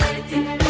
حياتي.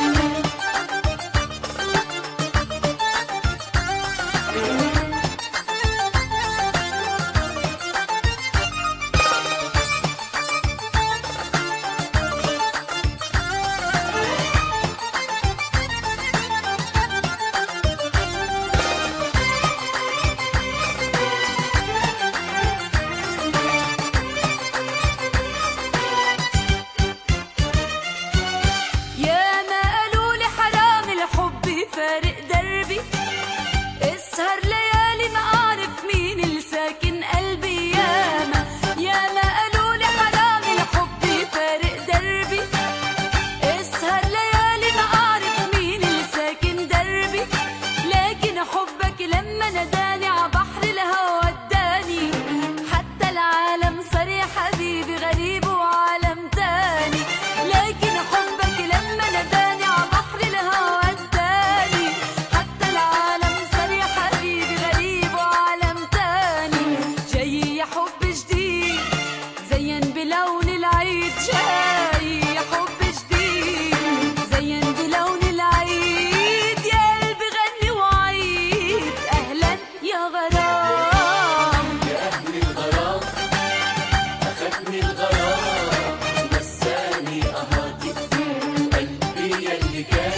فارق دربي اسهر ليالي ما اعرف مين اللي ساكن قلبي. ياما قالوا لي حرام الحب فارق دربي اسهر ليالي ما اعرف مين اللي ساكن دربي. لكن حبك لما ناداني ع بحر الهوى وداني حتى العالم صار يا حبيبي غريب وعالم تاني. لكن حبك لما ناداني ع بحر الهوى بلون العيد جاي حب جديد زين بلون العيد. يا قلبي غني وعيد اهلا يا غرام يا اهل الغرام اخدني الغرام نساني اهاتي قلبي يلي كان